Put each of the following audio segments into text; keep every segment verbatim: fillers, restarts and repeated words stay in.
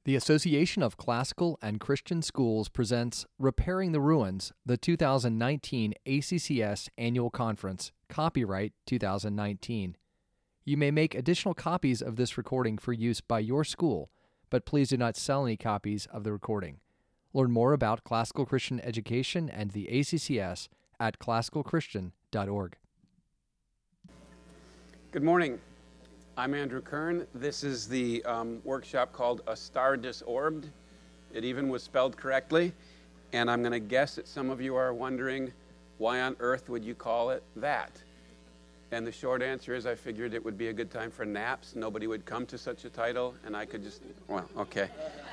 The Association of Classical and Christian Schools presents Repairing the Ruins, the two thousand nineteen A C C S Annual Conference, copyright two thousand nineteen. You may make additional copies of this recording for use by your school, but please do not sell any copies of the recording. Learn more about classical Christian education and the A C C S at classical christian dot org. Good morning. I'm Andrew Kern. This is the um, workshop called A Star Disorbed. It even was spelled correctly. And I'm going to guess that some of you are wondering, why on earth would you call it that? And the short answer is I figured it would be a good time for naps. Nobody would come to such a title, and I could just, well, okay.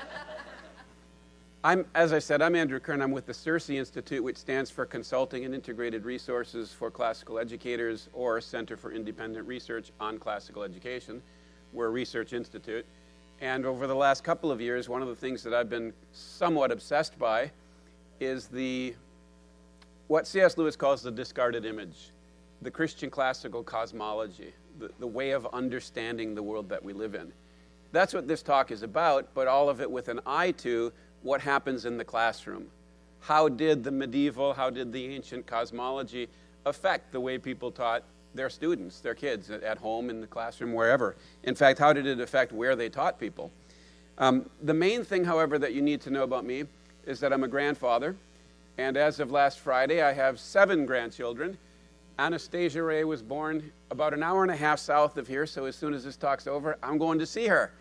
I'm, as I said, I'm Andrew Kern. I'm with the CiRCE Institute, which stands for Consulting and Integrated Resources for Classical Educators, or Center for Independent Research on Classical Education. We're a research institute. And over the last couple of years, one of the things that I've been somewhat obsessed by is the, what C S Lewis calls the discarded image, the Christian classical cosmology, the, the way of understanding the world that we live in. That's what this talk is about, but all of it with an eye to what happens in the classroom. How did the medieval, how did the ancient cosmology affect the way people taught their students, their kids, at home, in the classroom, wherever? In fact, how did it affect where they taught people? Um, the main thing, however, that you need to know about me is that I'm a grandfather, and as of last Friday, I have seven grandchildren. Anastasia Ray was born about an hour and a half south of here, so as soon as this talk's over, I'm going to see her.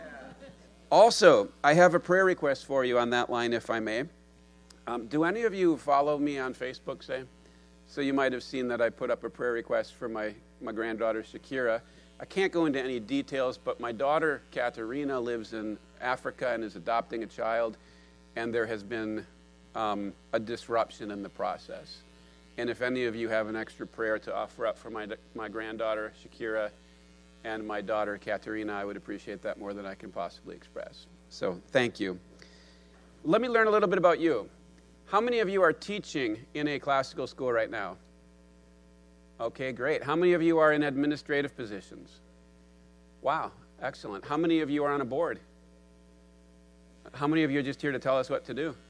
Also, I have a prayer request for you on that line, if I may. Um, do any of you follow me on Facebook, say? So you might have seen that I put up a prayer request for my, my granddaughter, Shakira. I can't go into any details, but my daughter, Katerina, lives in Africa and is adopting a child, and there has been um, a disruption in the process. And if any of you have an extra prayer to offer up for my, my granddaughter, Shakira, and my daughter, Katerina, I would appreciate that more than I can possibly express. So thank you. Let me learn a little bit about you. How many of you are teaching in a classical school right now? Okay, great. How many of you are in administrative positions? Wow, excellent. How many of you are on a board? How many of you are just here to tell us what to do?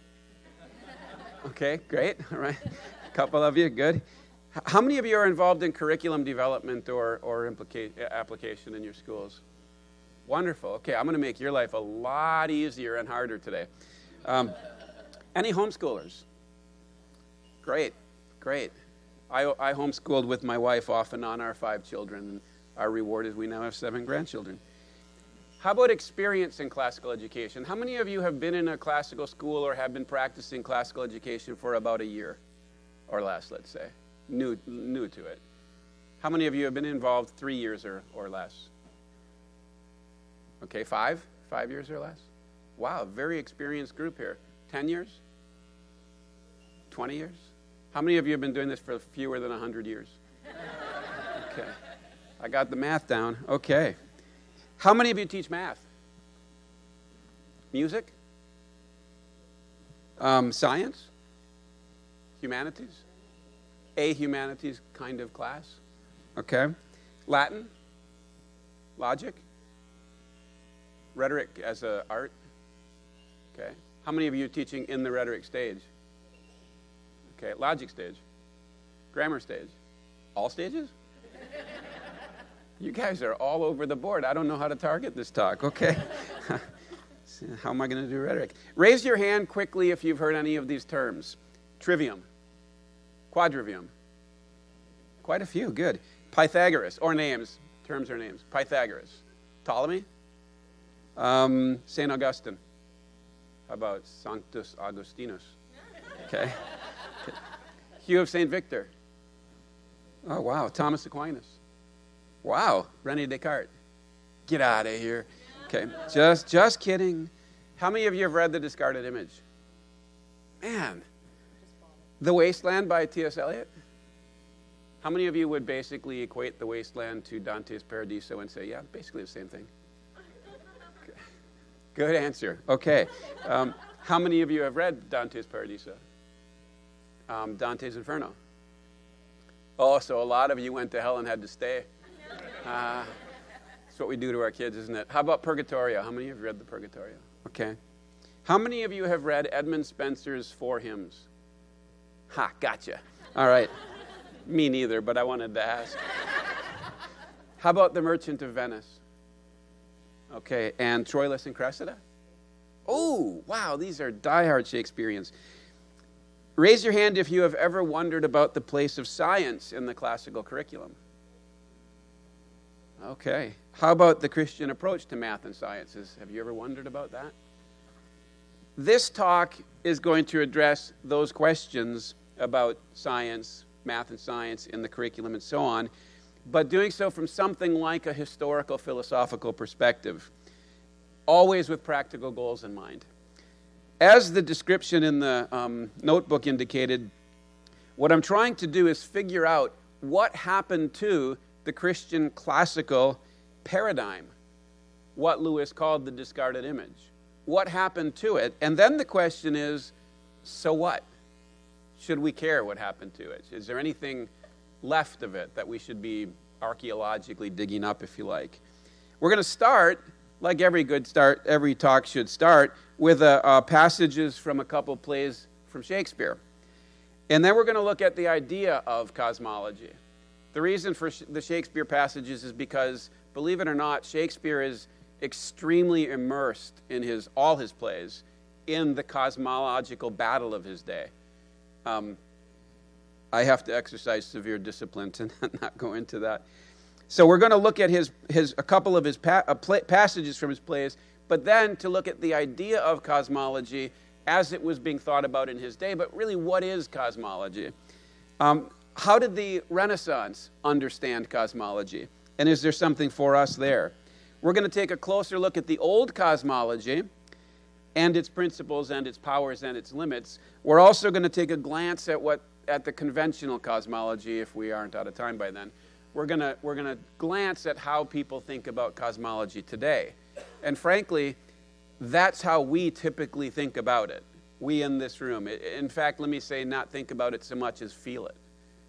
Okay, great. All right. A couple of you, good. How many of you are involved in curriculum development or, or implica- application in your schools? Wonderful. Okay, I'm going to make your life a lot easier and harder today. Um, any homeschoolers? Great, great. I, I homeschooled with my wife off and on our five children, and our reward is we now have seven grandchildren. How about experience in classical education? How many of you have been in a classical school or have been practicing classical education for about a year or less, let's say? New, new to it. How many of you have been involved three years or, or less? Okay, five? Five years or less? Wow, very experienced group here. Ten years? Twenty years? How many of you have been doing this for fewer than a hundred years? Okay, I got the math down. Okay. How many of you teach math? Music? Um, science? Humanities? A humanities kind of class. Okay. Latin? Logic? Rhetoric as an art? Okay. How many of you are teaching in the rhetoric stage? Okay. Logic stage? Grammar stage? All stages? You guys are all over the board. I don't know how to target this talk. Okay. How am I going to do rhetoric? Raise your hand quickly if you've heard any of these terms. Trivium. Quadrivium. Quite a few, good. Pythagoras, or names, terms or names. Pythagoras. Ptolemy. Um, Saint Augustine. How about Sanctus Augustinus? Okay. Okay. Hugh of Saint Victor. Oh, wow. Thomas Aquinas. Wow. René Descartes. Get out of here. Okay. Just, just kidding. How many of you have read The Discarded Image? Man. The Wasteland by T S Eliot? How many of you would basically equate The Wasteland to Dante's Paradiso and say, yeah, basically the same thing? Okay. Good answer. Okay. Um, how many of you have read Dante's Paradiso? Um, Dante's Inferno? Oh, so a lot of you went to hell and had to stay. Uh, what we do to our kids, isn't it? How about Purgatorio? How many of you have read the Purgatorio? Okay. How many of you have read Edmund Spencer's Four Hymns? Ha, gotcha. All right. Me neither, but I wanted to ask. How about The Merchant of Venice? Okay, and Troilus and Cressida? Oh, wow, these are diehard Shakespeareans. Raise your hand if you have ever wondered about the place of science in the classical curriculum. Okay. How about the Christian approach to math and sciences? Have you ever wondered about that? This talk is going to address those questions about science, math and science in the curriculum and so on, but doing so from something like a historical philosophical perspective, always with practical goals in mind. As the description in the um, notebook indicated, what I'm trying to do is figure out what happened to the Christian classical paradigm, what Lewis called the discarded image. What happened to it? And then the question is, so what? Should we care what happened to it? Is there anything left of it that we should be archaeologically digging up, if you like? We're going to start, like every good start, every talk should start, with uh, uh, passages from a couple plays from Shakespeare. And then we're going to look at the idea of cosmology. The reason for sh- the Shakespeare passages is because, believe it or not, Shakespeare is extremely immersed in his all his plays in the cosmological battle of his day. Um, I have to exercise severe discipline to not go into that. So we're going to look at his his a couple of his pa- uh, play, passages from his plays, but then to look at the idea of cosmology as it was being thought about in his day. But really, what is cosmology? Um, how did the Renaissance understand cosmology? And is there something for us there? We're going to take a closer look at the old cosmology and its principles and its powers and its limits. We're also going to take a glance at what at the conventional cosmology, if we aren't out of time by then. We're going to we're going to glance at how people think about cosmology today. And frankly, that's how we typically think about it. We in this room. In fact, let me say not think about it so much as feel it.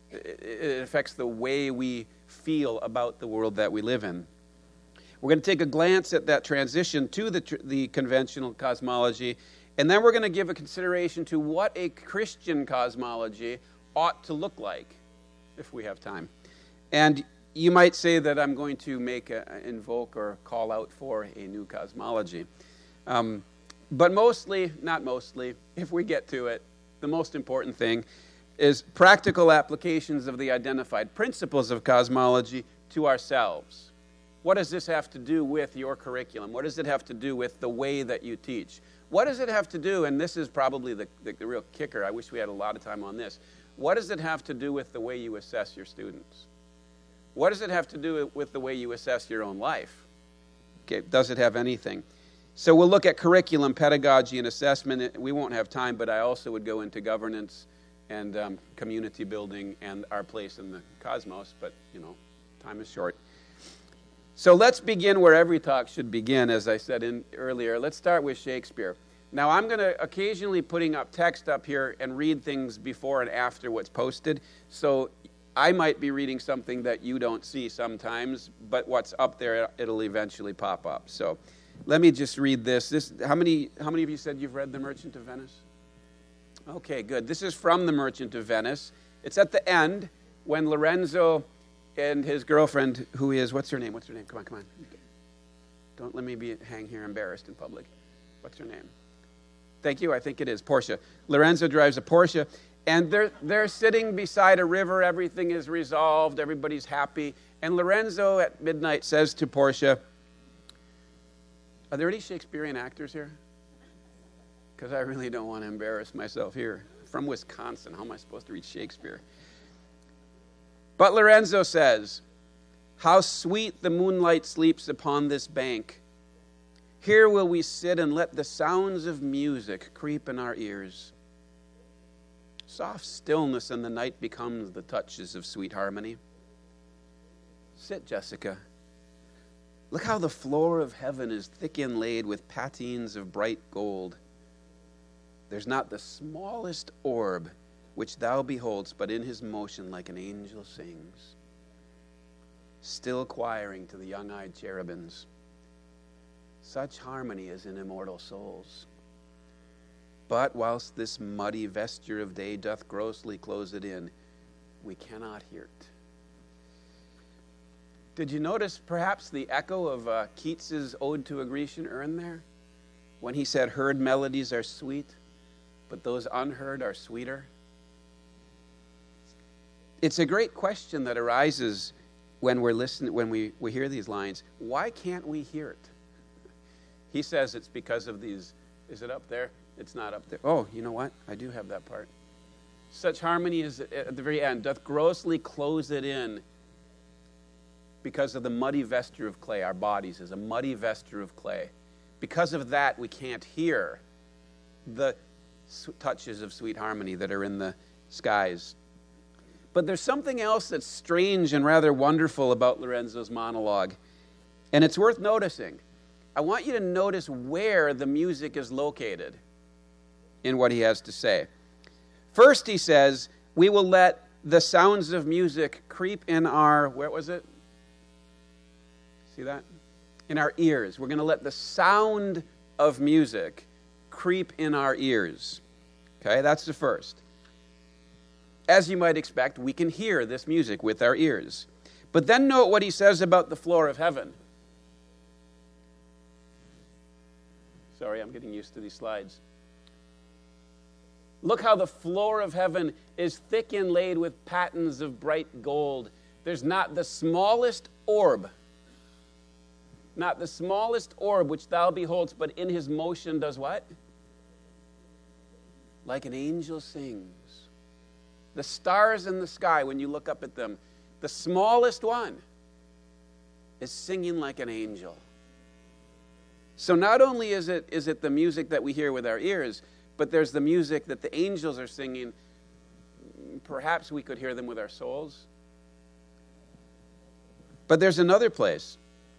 It affects the way we feel about the world that we live in. We're going to take a glance at that transition to the, tr- the conventional cosmology, and then we're going to give a consideration to what a Christian cosmology ought to look like, if we have time. And you might say that I'm going to make a, invoke or call out for a new cosmology. Um, but mostly, not mostly, if we get to it, the most important thing is practical applications of the identified principles of cosmology to ourselves. What does this have to do with your curriculum? What does it have to do with the way that you teach? What does it have to do, and this is probably the, the, the real kicker, I wish we had a lot of time on this, what does it have to do with the way you assess your students? What does it have to do with the way you assess your own life? Okay, does it have anything? So we'll look at curriculum, pedagogy, and assessment. We won't have time, but I also would go into governance and um, community building and our place in the cosmos, but, you know, time is short. So let's begin where every talk should begin, as I said in earlier. Let's start with Shakespeare. Now, I'm going to occasionally putting up text up here and read things before and after what's posted. So I might be reading something that you don't see sometimes, but what's up there, it'll eventually pop up. So let me just read this. This how many how many of you said you've read The Merchant of Venice? Okay, good. This is from The Merchant of Venice. It's at the end when Lorenzo and his girlfriend, who is, what's her name? What's her name? Come on, come on. Don't let me be hang here embarrassed in public. What's her name? Thank you. I think it is Portia. Lorenzo drives a Porsche, and they're they're sitting beside a river. Everything is resolved. Everybody's happy. And Lorenzo at midnight says to Portia, "Are there any Shakespearean actors here? Because I really don't want to embarrass myself here. From Wisconsin, how am I supposed to read Shakespeare?" But Lorenzo says, "How sweet the moonlight sleeps upon this bank. Here will we sit and let the sounds of music creep in our ears. Soft stillness in the night becomes the touches of sweet harmony. Sit, Jessica. Look how the floor of heaven is thick inlaid with patines of bright gold. There's not the smallest orb which thou beholdst, but in his motion like an angel sings. still choiring to the young-eyed cherubims. Such harmony is in immortal souls. But whilst this muddy vesture of day doth grossly close it in, we cannot hear it. Did you notice perhaps the echo of uh, Keats's Ode to a Grecian Urn there? When he said, heard melodies are sweet, but those unheard are sweeter. It's a great question that arises when we're listening, when we, we hear these lines. Why can't we hear it? He says it's because of these. Is it up there? It's not up there. Oh, you know what? I do have that part. Such harmony is at the very end, doth grossly close it in because of the muddy vesture of clay. Our bodies is a muddy vesture of clay. Because of that, we can't hear the touches of sweet harmony that are in the skies. But there's something else that's strange and rather wonderful about Lorenzo's monologue, and it's worth noticing. I want you to notice where the music is located in what he has to say. First, he says, we will let the sounds of music creep in our, where was it? See that? In our ears. We're going to let the sound of music creep in our ears. Okay, that's the first. As you might expect, we can hear this music with our ears. But then note what he says about the floor of heaven. Sorry, I'm getting used to these slides. Look how the floor of heaven is thick inlaid with patterns of bright gold. There's not the smallest orb, not the smallest orb which thou beholdest, but in his motion does what? Like an angel sings. The stars in the sky, when you look up at them, the smallest one is singing like an angel. So not only is it, is it the music that we hear with our ears, but there's the music that the angels are singing. Perhaps we could hear them with our souls. But there's another place.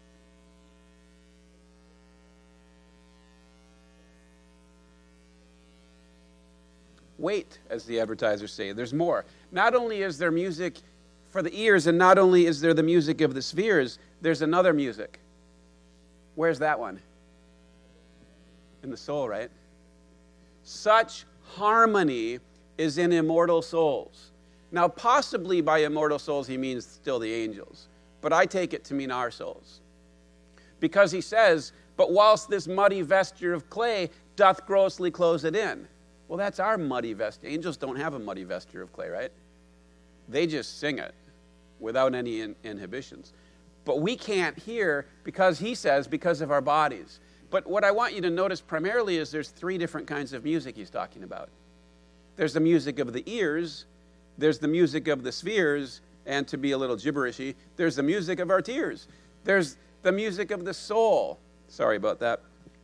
Wait, as the advertisers say, there's more. Not only is there music for the ears, and not only is there the music of the spheres, there's another music. Where's that one? In the soul, right? Such harmony is in immortal souls. Now, possibly by immortal souls, he means still the angels. But I take it to mean our souls. Because he says, but whilst this muddy vesture of clay doth grossly close it in. Well, that's our muddy vesture. Angels don't have a muddy vesture of clay, right? They just sing it without any in- inhibitions. But we can't hear because he says, because of our bodies. But what I want you to notice primarily is there's three different kinds of music he's talking about. There's the music of the ears, there's the music of the spheres, and to be a little gibberishy, there's the music of our tears. There's the music of the soul. Sorry about that.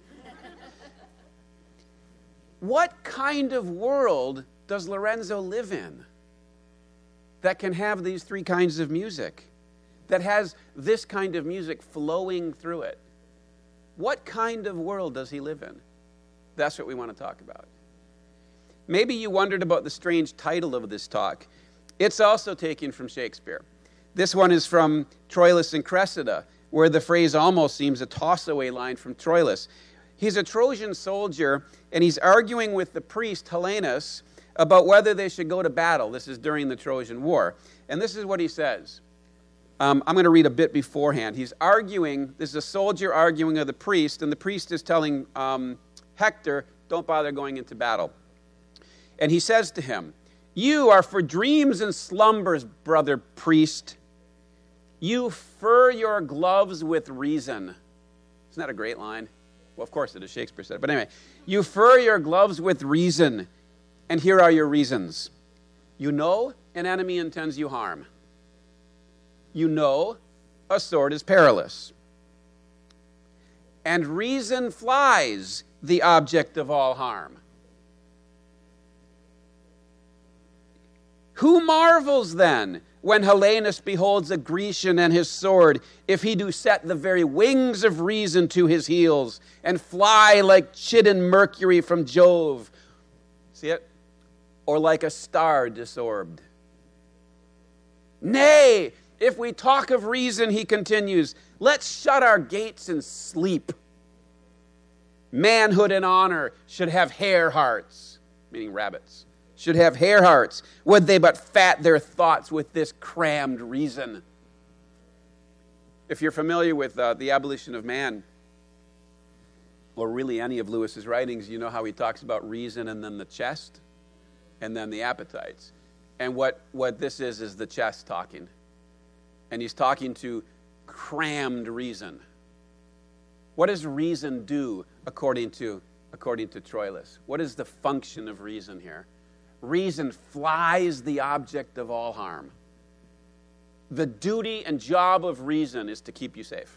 What kind of world does Lorenzo live in that can have these three kinds of music, that has this kind of music flowing through it? What kind of world does he live in? That's what we want to talk about. Maybe you wondered about the strange title of this talk. It's also taken from Shakespeare. This one is from Troilus and Cressida, where the phrase almost seems a toss-away line from Troilus. He's a Trojan soldier, and he's arguing with the priest Helenus about whether they should go to battle. This is during the Trojan War. And this is what he says. Um, I'm going to read a bit beforehand. He's arguing, this is a soldier arguing with the priest, and the priest is telling um, Hector, don't bother going into battle. And he says to him, you are for dreams and slumbers, brother priest. You fur your gloves with reason. Isn't that a great line? Well, of course it is. Shakespeare said it. But anyway, you fur your gloves with reason, and here are your reasons. You know an enemy intends you harm. You know a sword is perilous. And reason flies the object of all harm. Who marvels then when Helenus beholds a Grecian and his sword, if he do set the very wings of reason to his heels and fly like chidden Mercury from Jove? See it? Or like a star disorbed. Nay, If we talk of reason, he continues, let's shut our gates and sleep. Manhood and honor should have hare hearts, meaning rabbits, should have hare hearts. Would they but fat their thoughts with this crammed reason. If you're familiar with uh, The Abolition of Man, or really any of Lewis's writings, you know how he talks about reason and then the chest, and then the appetites. And what, what this is, is the chest talking. And he's talking to crammed reason. What does reason do according to, according to Troilus? What is the function of reason here? Reason flies the object of all harm. The duty and job of reason is to keep you safe.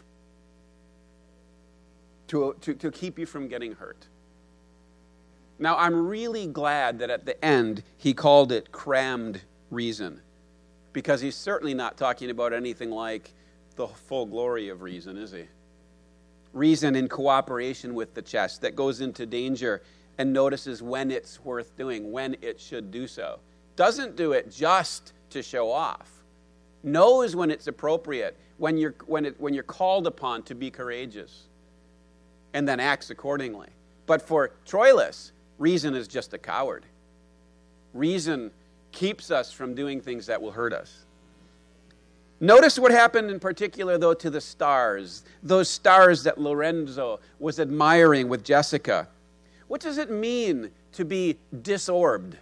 To, to, to keep you from getting hurt. Now, I'm really glad that at the end he called it crammed reason, because he's certainly not talking about anything like the full glory of reason, is he? Reason in cooperation with the chest that goes into danger and notices when it's worth doing, when it should do so. Doesn't do it just to show off. Knows when it's appropriate, when you're, when it, when you're called upon to be courageous, and then acts accordingly. But for Troilus, reason is just a coward. Reason keeps us from doing things that will hurt us. Notice what happened in particular, though, to the stars, those stars that Lorenzo was admiring with Jessica. What does it mean to be disorbed?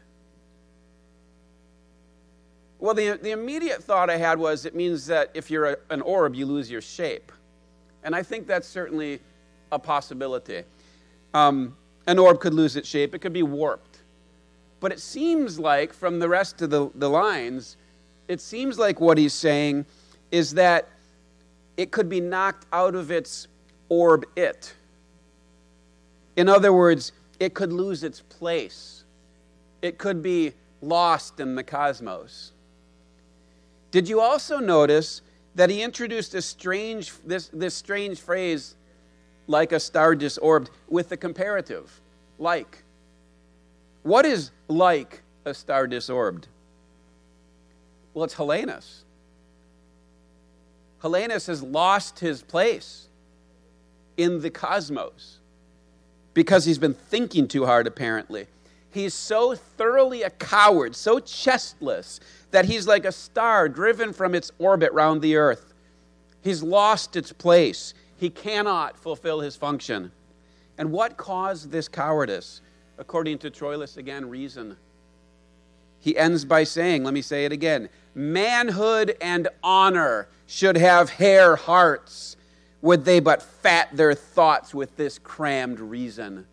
Well, the, the immediate thought I had was it means that if you're a, an orb, you lose your shape. And I think that's certainly a possibility. Um, an orb could lose its shape. It could be warped. But it seems like, from the rest of the, the lines, it seems like what he's saying is that it could be knocked out of its orb-it. In other words, it could lose its place. It could be lost in the cosmos. Did you also notice that he introduced a strange, this, this strange phrase, like a star disorbed, with the comparative, like? What is like a star disorbed? Well, it's Helenus. Helenus has lost his place in the cosmos because he's been thinking too hard, apparently. He's so thoroughly a coward, so chestless, that he's like a star driven from its orbit round the earth. He's lost its place. He cannot fulfill his function. And what caused this cowardice? According to Troilus, again, reason. He ends by saying, let me say it again, manhood and honor should have hare hearts, would they but fat their thoughts with this crammed reason.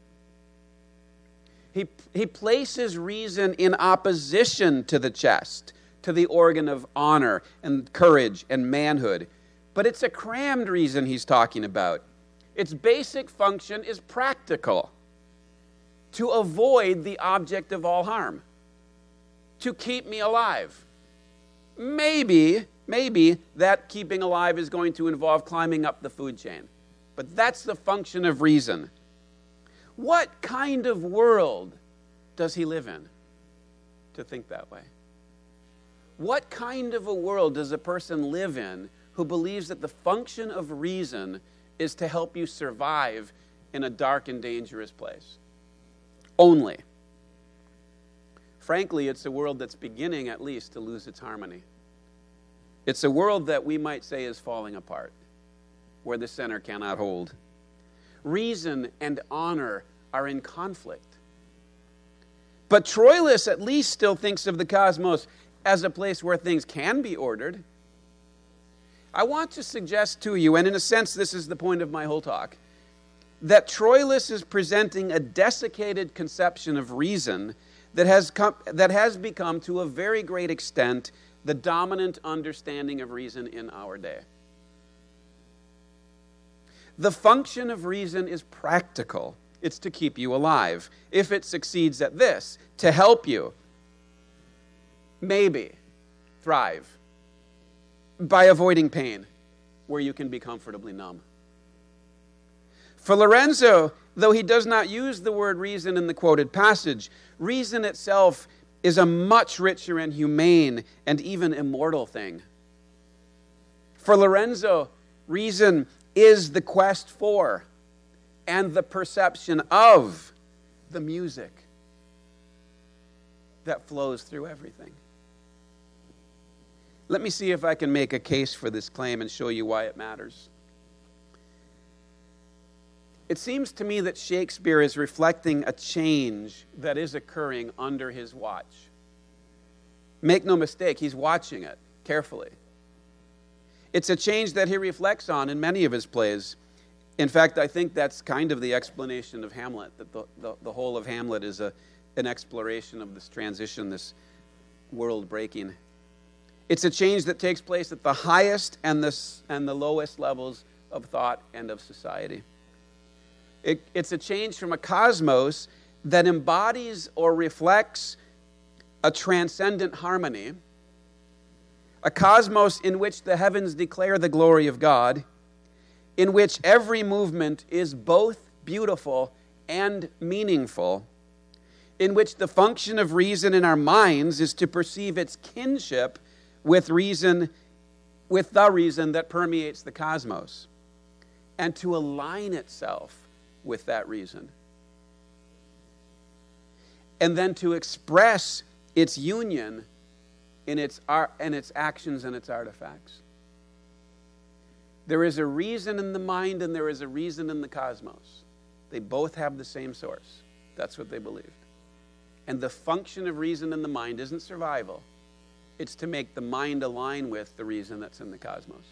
He, he places reason in opposition to the chest, to the organ of honor and courage and manhood. But it's a crammed reason he's talking about. Its basic function is practical. To avoid the object of all harm. To keep me alive. Maybe, maybe that keeping alive is going to involve climbing up the food chain. But that's the function of reason. What kind of world does he live in to think that way? What kind of a world does a person live in who believes that the function of reason is to help you survive in a dark and dangerous place? Only. Frankly, it's a world that's beginning, at least, to lose its harmony. It's a world that we might say is falling apart, where the center cannot hold. Reason and honor are in conflict. But Troilus at least still thinks of the cosmos as a place where things can be ordered. I want to suggest to you, and in a sense this is the point of my whole talk, that Troilus is presenting a desiccated conception of reason that has come, that has become, to a very great extent, the dominant understanding of reason in our day. The function of reason is practical. It's to keep you alive. If it succeeds at this, to help you, maybe, thrive by avoiding pain where you can be comfortably numb. For Lorenzo, though he does not use the word reason in the quoted passage, reason itself is a much richer and humane and even immortal thing. For Lorenzo, reason is the quest for and the perception of the music that flows through everything. Let me see if I can make a case for this claim and show you why it matters. It seems to me that Shakespeare is reflecting a change that is occurring under his watch. Make no mistake, he's watching it carefully. It's a change that he reflects on in many of his plays. In fact, I think that's kind of the explanation of Hamlet, that the, the, the whole of Hamlet is a, an exploration of this transition, this world breaking. It's a change that takes place at the highest and the, and the lowest levels of thought and of society. It, it's a change from a cosmos that embodies or reflects a transcendent harmony, a cosmos in which the heavens declare the glory of God, in which every movement is both beautiful and meaningful, in which the function of reason in our minds is to perceive its kinship with reason, with the reason that permeates the cosmos, and to align itself with that reason. And then to express its union in its art and its actions and its artifacts. There is a reason in the mind and there is a reason in the cosmos. They both have the same source. That's what they believed. And the function of reason in the mind isn't survival. It's to make the mind align with the reason that's in the cosmos.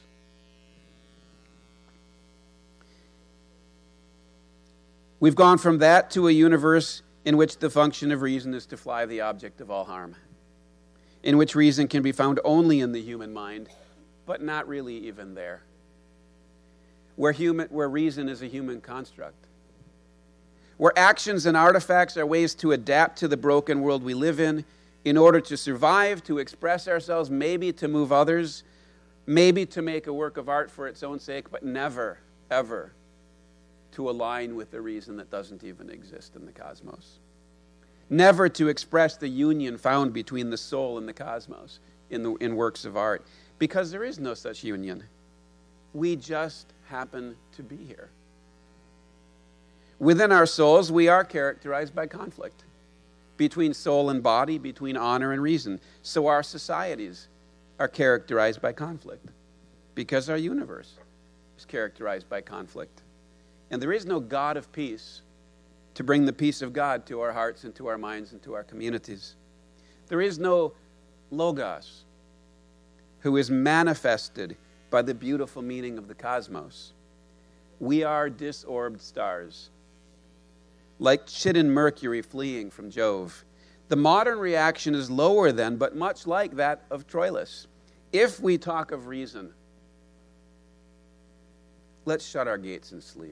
We've gone from that to a universe in which the function of reason is to fly the object of all harm, in which reason can be found only in the human mind, but not really even there, where, human, where reason is a human construct, where actions and artifacts are ways to adapt to the broken world we live in in order to survive, to express ourselves, maybe to move others, maybe to make a work of art for its own sake, but never, ever to align with the reason that doesn't even exist in the cosmos. Never to express the union found between the soul and the cosmos in, the, in works of art, because there is no such union. We just happen to be here. Within our souls, we are characterized by conflict between soul and body, between honor and reason. So our societies are characterized by conflict because our universe is characterized by conflict. And there is no God of peace to bring the peace of God to our hearts and to our minds and to our communities. There is no Logos who is manifested by the beautiful meaning of the cosmos. We are disorbed stars, like Chidden Mercury fleeing from Jove. The modern reaction is lower then, but much like that of Troilus. If we talk of reason, let's shut our gates and sleep.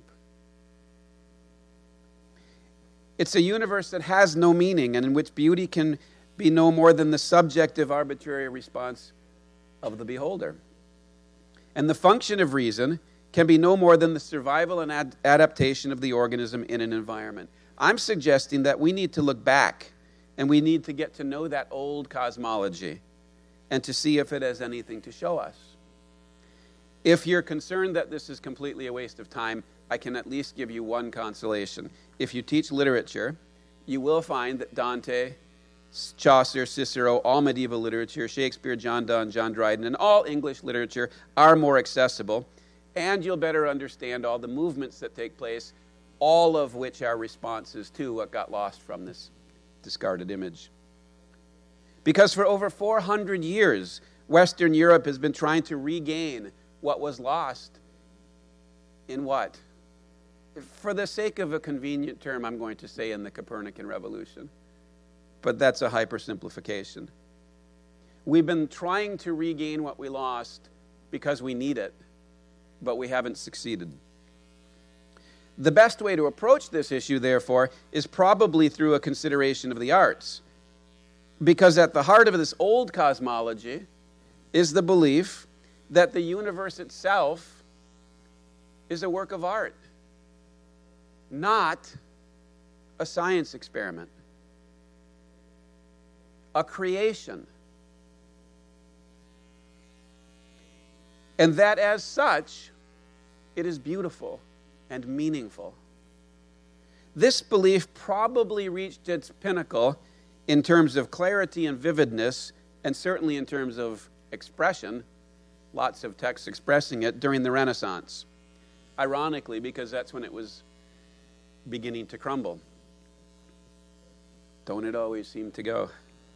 It's a universe that has no meaning and in which beauty can be no more than the subjective, arbitrary response of the beholder. And the function of reason can be no more than the survival and ad- adaptation of the organism in an environment. I'm suggesting that we need to look back and we need to get to know that old cosmology and to see if it has anything to show us. If you're concerned that this is completely a waste of time, I can at least give you one consolation. If you teach literature, you will find that Dante, Chaucer, Cicero, all medieval literature, Shakespeare, John Donne, John Dryden, and all English literature are more accessible, and you'll better understand all the movements that take place, all of which are responses to what got lost from this discarded image. Because for over four hundred years, Western Europe has been trying to regain what was lost in what? For the sake of a convenient term, I'm going to say in the Copernican Revolution. But that's a hypersimplification. We've been trying to regain what we lost because we need it, but we haven't succeeded. The best way to approach this issue, therefore, is probably through a consideration of the arts. Because at the heart of this old cosmology is the belief that the universe itself is a work of art, not a science experiment, a creation. and that as such, it is beautiful and meaningful. This belief probably reached its pinnacle in terms of clarity and vividness, and certainly in terms of expression, lots of texts expressing it, during the Renaissance. Ironically, because that's when it was beginning to crumble. Don't it always seem to go?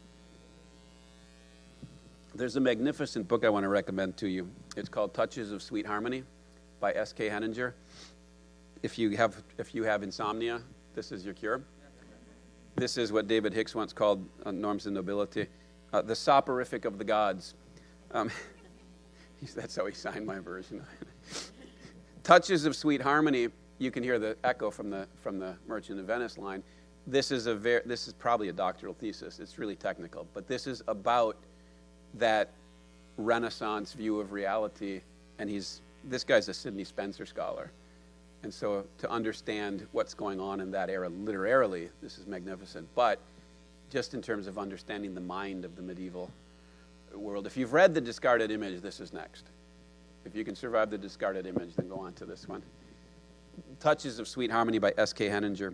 There's a magnificent book I want to recommend to you. It's called Touches of Sweet Harmony by S K Henninger. If you have if you have insomnia, this is your cure. This is what David Hicks once called, uh, Norms and Nobility, uh, the soporific of the gods. Um, that's how he signed my version. Touches of Sweet Harmony. You can hear the echo from the from the Merchant of Venice line. This is a very this is probably a doctoral thesis. It's really technical, but this is about that Renaissance view of reality, and he's this guy's a Sidney Spencer scholar, and so to understand what's going on in that era literarily, this is magnificent. But just in terms of understanding the mind of the medieval world, if you've read The Discarded Image, this is next. If you can survive The Discarded Image, then go on to this one. Touches of Sweet Harmony by S K Henninger.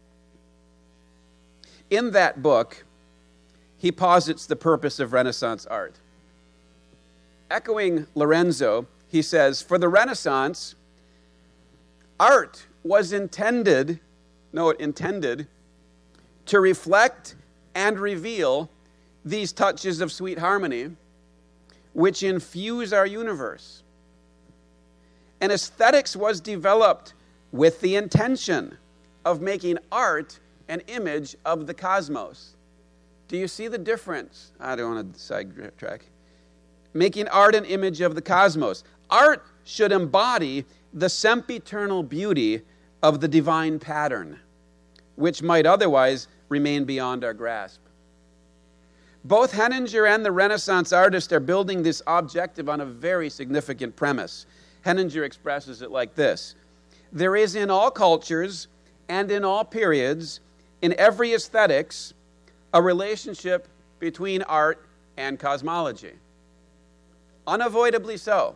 In that book, he posits the purpose of Renaissance art. Echoing Lorenzo, he says, for the Renaissance, art was intended, no, intended, to reflect and reveal these touches of sweet harmony which infuse our universe. And aesthetics was developed with the intention of making art an image of the cosmos. Do you see the difference? I don't want to sidetrack. Making art an image of the cosmos. Art should embody the sempiternal beauty of the divine pattern, which might otherwise remain beyond our grasp. Both Henninger and the Renaissance artist are building this objective on a very significant premise. Henninger expresses it like this: there is in all cultures and in all periods, in every aesthetics, a relationship between art and cosmology. Unavoidably so.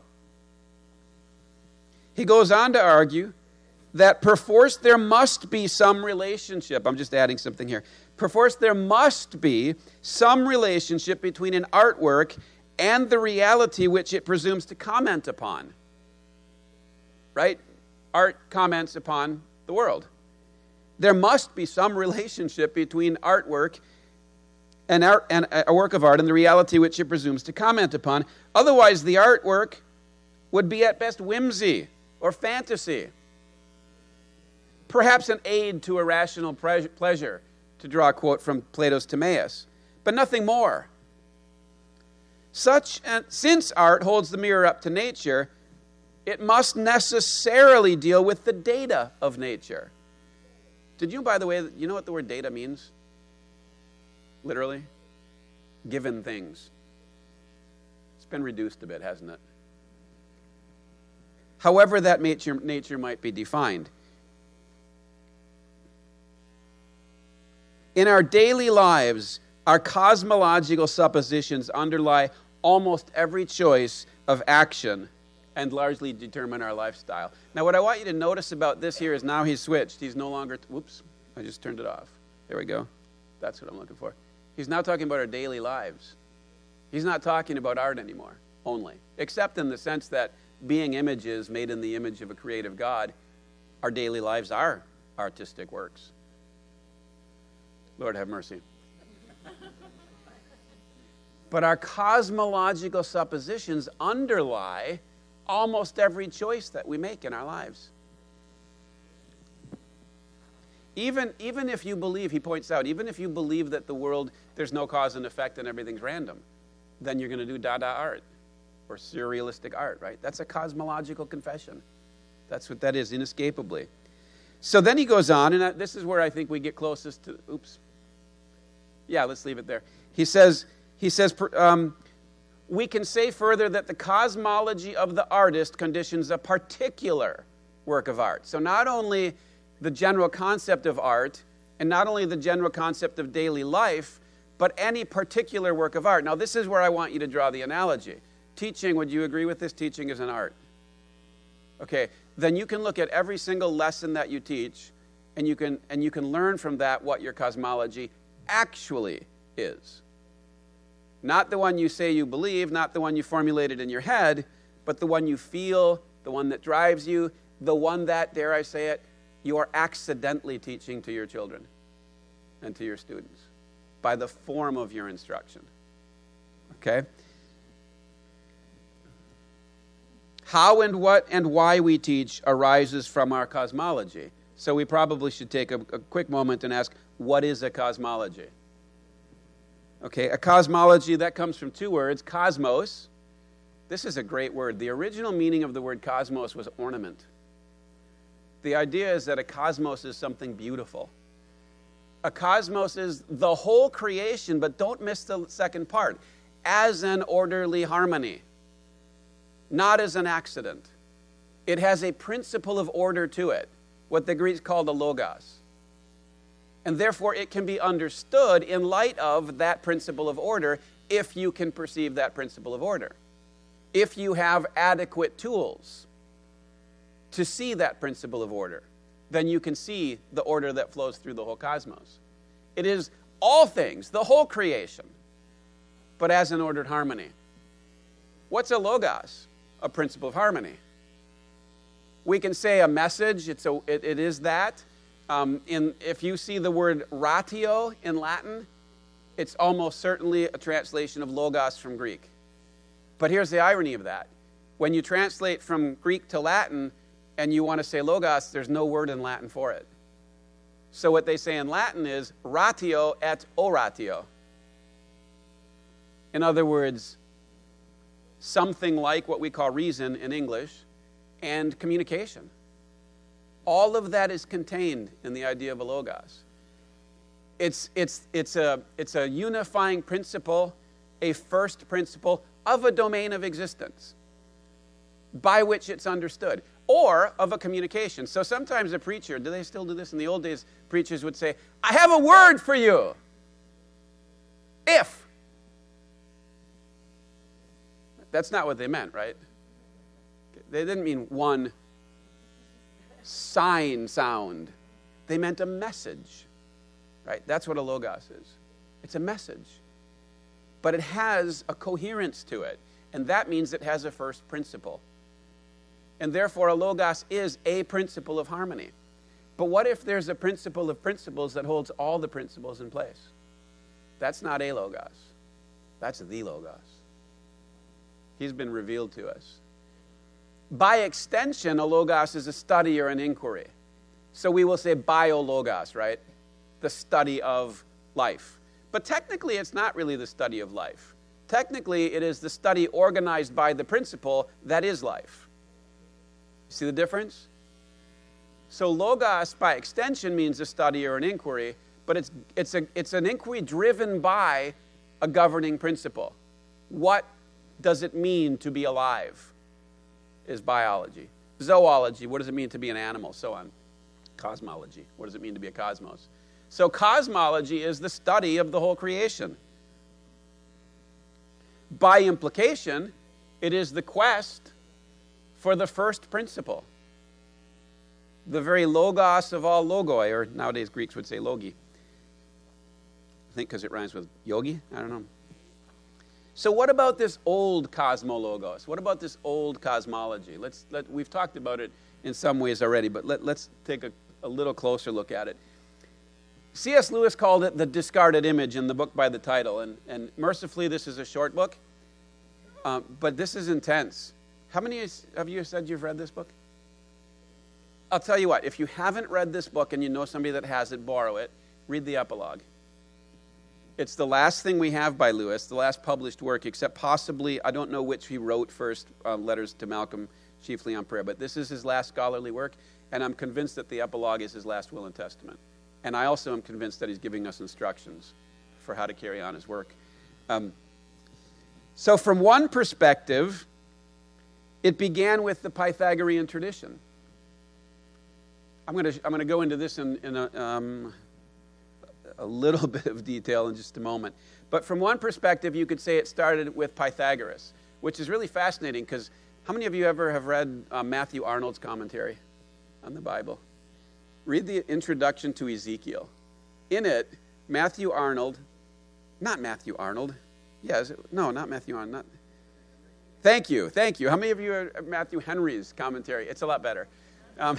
He goes on to argue that perforce there must be some relationship. I'm just adding something here. Perforce there must be some relationship between an artwork and the reality which it presumes to comment upon. Right? Art comments upon the world. There must be some relationship between artwork and, art, and a work of art and the reality which it presumes to comment upon. Otherwise, the artwork would be at best whimsy or fantasy. Perhaps an aid to a rational pleasure, to draw a quote from Plato's Timaeus, but nothing more. Such, and since art holds the mirror up to nature, it must necessarily deal with the data of nature. Did you, by the way, you know what the word data means? Literally? Given things. It's been reduced a bit, hasn't it? However that nature, nature might be defined. In our daily lives, our cosmological suppositions underlie almost every choice of action and largely determine our lifestyle. Now, what I want you to notice about this here is now he's switched. He's no longer, whoops, I just turned it off. There we go. That's what I'm looking for. He's now talking about our daily lives. He's not talking about art anymore, only, except in the sense that being images made in the image of a creative God, our daily lives are artistic works. Lord have mercy. But our cosmological suppositions underlie almost every choice that we make in our lives. Even, even if you believe, he points out, even if you believe that the world, there's no cause and effect and everything's random, then you're going to do Dada art or surrealistic art, right? That's a cosmological confession. That's what that is, inescapably. So then he goes on, and this is where I think we get closest to, oops. Yeah, let's leave it there. He says, he says, um, we can say further that the cosmology of the artist conditions a particular work of art. So not only the general concept of art, and not only the general concept of daily life, but any particular work of art. Now, this is where I want you to draw the analogy. teaching, would you agree with this? Teaching is an art. Okay, then you can look at every single lesson that you teach, and you can and you can learn from that what your cosmology actually is. Not the one you say you believe, not the one you formulated in your head, but the one you feel, the one that drives you, the one that, dare I say it, you are accidentally teaching to your children and to your students by the form of your instruction. Okay? How and what and why we teach arises from our cosmology. So we probably should take a, a quick moment and ask, what is a cosmology? Okay, a cosmology, that comes from two words, cosmos. This is a great word. The original meaning of the word cosmos was ornament. The idea is that a cosmos is something beautiful. A cosmos is the whole creation, but don't miss the second part, as an orderly harmony, not as an accident. It has a principle of order to it, what the Greeks call the logos. And therefore, it can be understood in light of that principle of order if you can perceive that principle of order. If you have adequate tools to see that principle of order, then you can see the order that flows through the whole cosmos. It is all things, the whole creation, but as an ordered harmony. What's a logos? A principle of harmony. We can say a message, it's a, it, it is that. Um, in, if you see the word ratio in Latin, it's almost certainly a translation of logos from Greek. But here's the irony of that. When you translate from Greek to Latin and you want to say logos, there's no word in Latin for it. So what they say in Latin is ratio et oratio. In other words, something like what we call reason in English and communication. All of that is contained in the idea of a logos. It's, it's, it's, a, it's a unifying principle, a first principle of a domain of existence by which it's understood, or of a communication. So sometimes a preacher, do they still do this? In the old days, preachers would say, I have a word for you. If. That's not what they meant, right? They didn't mean one sign sound. They meant a message, right? That's what a logos is. It's a message. But it has a coherence to it, and that means it has a first principle. And therefore, a logos is a principle of harmony. But what if there's a principle of principles that holds all the principles in place? That's not a logos. That's the logos. He's been revealed to us. By extension, a logos is a study or an inquiry. So we will say biologos, right? The study of life. But technically, it's not really the study of life. Technically, it is the study organized by the principle that is life. See the difference? So logos, by extension, means a study or an inquiry, but it's, it's, a, it's an inquiry driven by a governing principle. What does it mean to be alive? Is biology. Zoology, what does it mean to be an animal? So on. Cosmology, what does it mean to be a cosmos? So cosmology is the study of the whole creation. By implication, it is the quest for the first principle. The very logos of all logoi, or nowadays Greeks would say logi. I think because it rhymes with yogi, I don't know. So what about this old cosmologos? What about this old cosmology? Let's let we've talked about it in some ways already, but let, let's take a, a little closer look at it. C S Lewis called it the discarded image in the book by the title, and, and mercifully this is a short book, uh, but this is intense. How many of you said you've read this book? I'll tell you what, if you haven't read this book and you know somebody that has it, borrow it, read the epilogue. It's the last thing we have by Lewis, the last published work, except possibly, I don't know which he wrote first, uh, letters to Malcolm, chiefly on prayer, but this is his last scholarly work, and I'm convinced that the epilogue is his last will and testament. And I also am convinced that he's giving us instructions for how to carry on his work. Um, so from one perspective, it began with the Pythagorean tradition. I'm going to I'm going to go into this in, in a... Um, a little bit of detail in just a moment. But from one perspective, you could say it started with Pythagoras. which is really fascinating because how many of you ever have read uh, Matthew Arnold's commentary on the Bible? Read the introduction to Ezekiel. In it, Matthew Arnold, not Matthew Arnold, yeah, is it, no, not Matthew Arnold, not, thank you, thank you. How many of you are Matthew Henry's commentary? It's a lot better. Um,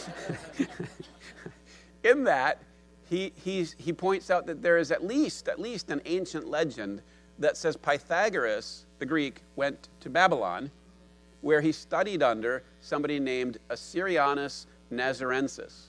in that, he, he's, he points out that there is at least, at least an ancient legend that says Pythagoras, the Greek, went to Babylon, where he studied under somebody named Assyrianus Nazarensis,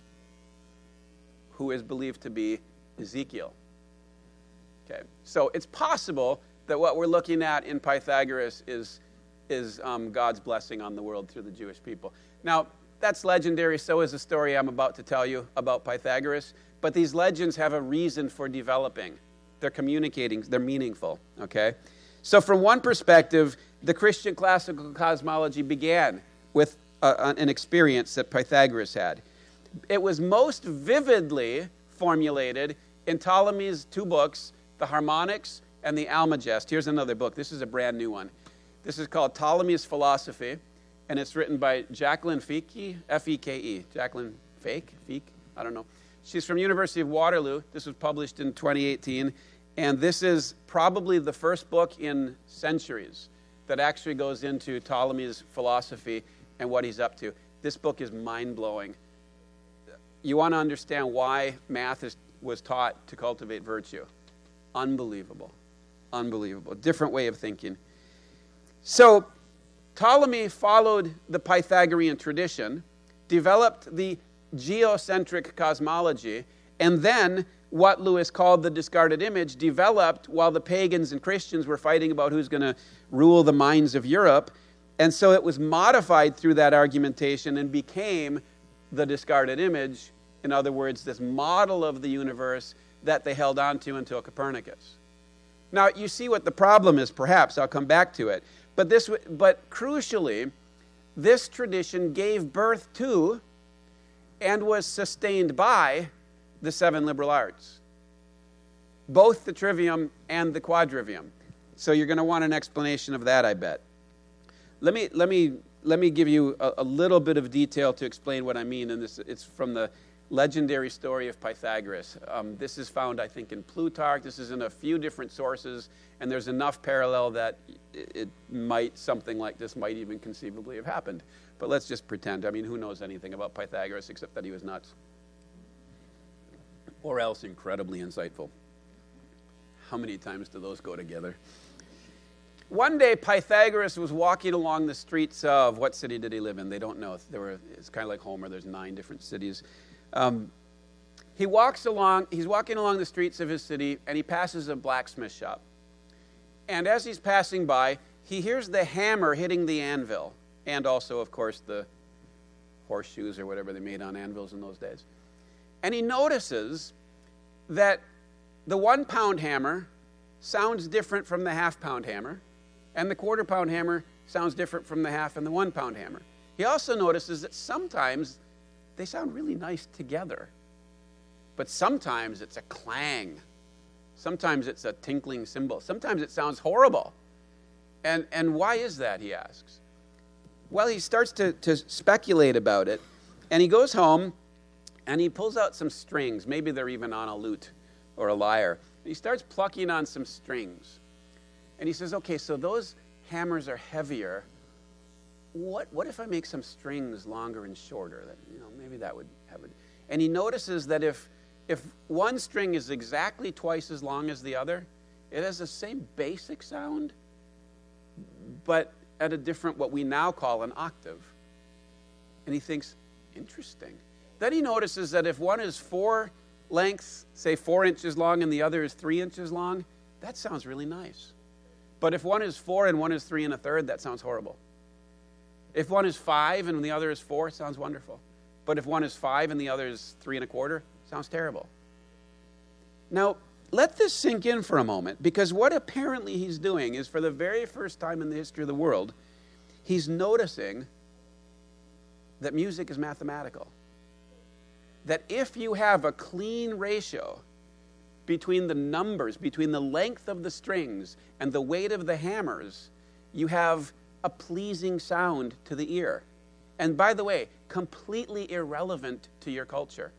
who is believed to be Ezekiel. Okay, so it's possible that what we're looking at in Pythagoras is, is um, God's blessing on the world through the Jewish people. Now, that's legendary. So is the story I'm about to tell you about Pythagoras. But these legends have a reason for developing. They're communicating. They're meaningful. Okay? So from one perspective, the Christian classical cosmology began with uh, an experience that Pythagoras had. It was most vividly formulated in Ptolemy's two books, the Harmonics and the Almagest. Here's another book. This is a brand new one. This is called Ptolemy's Philosophy, and it's written by Jacqueline Feke, F E K E. Jacqueline Fake? Feke? I don't know. She's from University of Waterloo. This was published in twenty eighteen, and this is probably the first book in centuries that actually goes into Ptolemy's philosophy and what he's up to. This book is mind-blowing. You want to understand why math is, was taught to cultivate virtue. Unbelievable. Unbelievable. Different way of thinking. So, Ptolemy followed the Pythagorean tradition, developed the geocentric cosmology, and then what Lewis called the discarded image developed while the pagans and Christians were fighting about who's going to rule the minds of Europe. And so it was modified through that argumentation and became the discarded image. In other words, this model of the universe that they held on to until Copernicus. Now, you see what the problem is, perhaps. I'll come back to it. But this, but crucially, this tradition gave birth to and was sustained by the seven liberal arts, both the trivium and the quadrivium. So you're going to want an explanation of that, I bet. Let me let me let me give you a, a little bit of detail to explain what I mean. And this, it's from the legendary story of Pythagoras. Um, this is found, I think, in Plutarch. This is in a few different sources, and there's enough parallel that it, it might, something like this might even conceivably have happened. But let's just pretend. I mean, who knows anything about Pythagoras except that he was nuts? Or else incredibly insightful. How many times do those go together? One day, Pythagoras was walking along the streets of, what city did he live in? They don't know. There were, it's kind of like Homer. There's nine different cities. Um, he walks along, he's walking along the streets of his city, and he passes a blacksmith shop. And as he's passing by, he hears the hammer hitting the anvil, and also, of course, the horseshoes or whatever they made on anvils in those days. And he notices that the one-pound hammer sounds different from the half-pound hammer, and the quarter-pound hammer sounds different from the half and the one-pound hammer. He also notices that sometimes they sound really nice together, but sometimes it's a clang. Sometimes it's a tinkling cymbal. Sometimes it sounds horrible. And, and why is that, he asks? Well, he starts to, to speculate about it, and he goes home, and he pulls out some strings. Maybe they're even on a lute or a lyre. And he starts plucking on some strings. And he says, okay, so those hammers are heavier. What what if I make some strings longer and shorter? That, you know, maybe that would have it. And he notices that if if one string is exactly twice as long as the other, it has the same basic sound, but at a different, what we now call an octave. And he thinks, interesting. Then he notices that if one is four lengths, say four inches long, and the other is three inches long, that sounds really nice. But if one is four and one is three and a third, that sounds horrible. If one is five and the other is four, it sounds wonderful. But if one is five and the other is three and a quarter, it sounds terrible. Now, let this sink in for a moment, because what apparently he's doing is, for the very first time in the history of the world, he's noticing that music is mathematical. That if you have a clean ratio between the numbers, between the length of the strings and the weight of the hammers, you have a pleasing sound to the ear. And by the way, completely irrelevant to your culture.